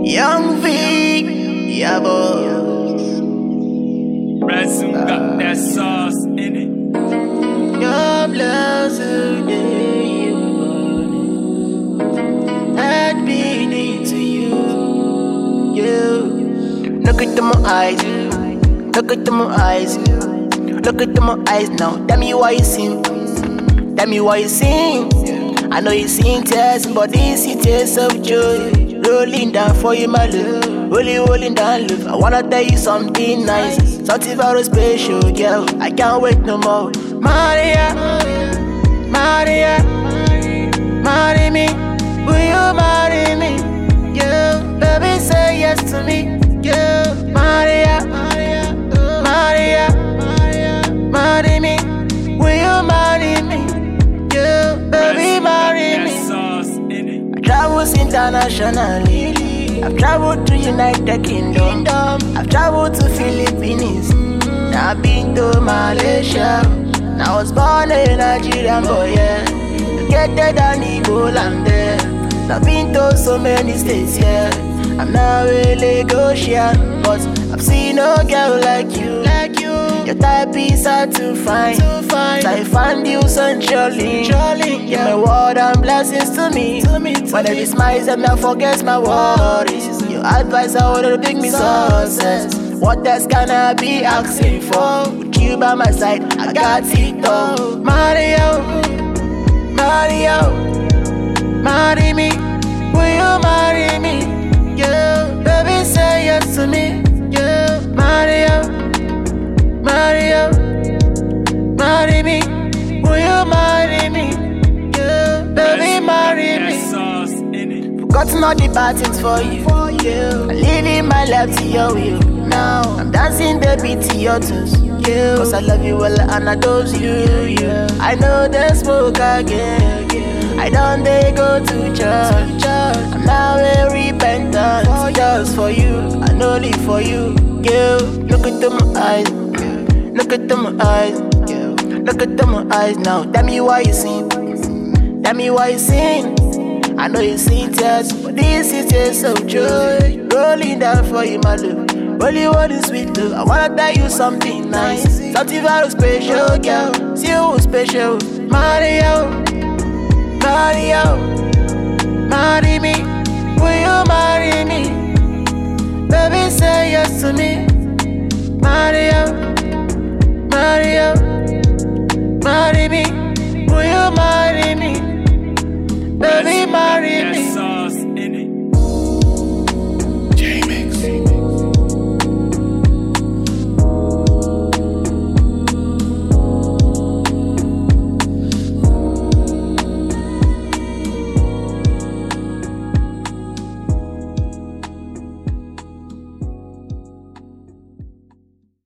Young V, yeah boy. Ransom got that sauce in it. Your blessed day, I'd be near to you. Look into my eyes, look into my eyes, look into my eyes now. Tell me why you sing, tell me why you sing. I know you sing tears, but this is tears of joy. Rolling down for you, my love. Rolling down, love. I wanna tell you something nice, something very special, girl. I can't wait no more. Maria, Maria, marry me. Will you marry me? Yeah, baby, say yes to me. Yeah, Maria, Maria, marry me. Will you marry me? Yeah, baby, marry me. I travel internationally. I've traveled to United Kingdom. I've traveled to Philippines. Now I've been to Malaysia. Now I was born a Nigerian boy, yeah. Located on Igbo land there. I've been to so many states, yeah. I'm now a Lagosian, but I've seen no girl like you. Your type is hard to find. So I found you sunshine. Give my word and blessings to me. When every smiles and I forget my worries. Your advice I wanna bring me success. What else can I be asking for? With you by my side, I got it all. Mario, Mario, marry me. Will you marry me? Yeah, baby, say yes to me. Yeah, Mario, Mario, marry me. Will you marry me? Yeah, baby, marry me. Forgotten all the bad things for you. I'm living my life to your will. Now I'm dancing the beat to your tunes. Cause I love you well and I dose you. I know the smoke again. I don't dare go to church. I'm now a repentant. Just for you, and only for you. Girl, look into my eyes. Look into my eyes. Look into my eyes now. Tell me why you sing. Tell me why you sing. I know you sing tears, but this is tears of joy. Rolling down for you, my love. Only one is sweet love. I wanna tell you something nice, something very special, girl. See you special. Mario, Mario, marry me. Will you marry me? Baby, say yes to me. Mario, Mario, marry me. Will you marry me? Baby, marry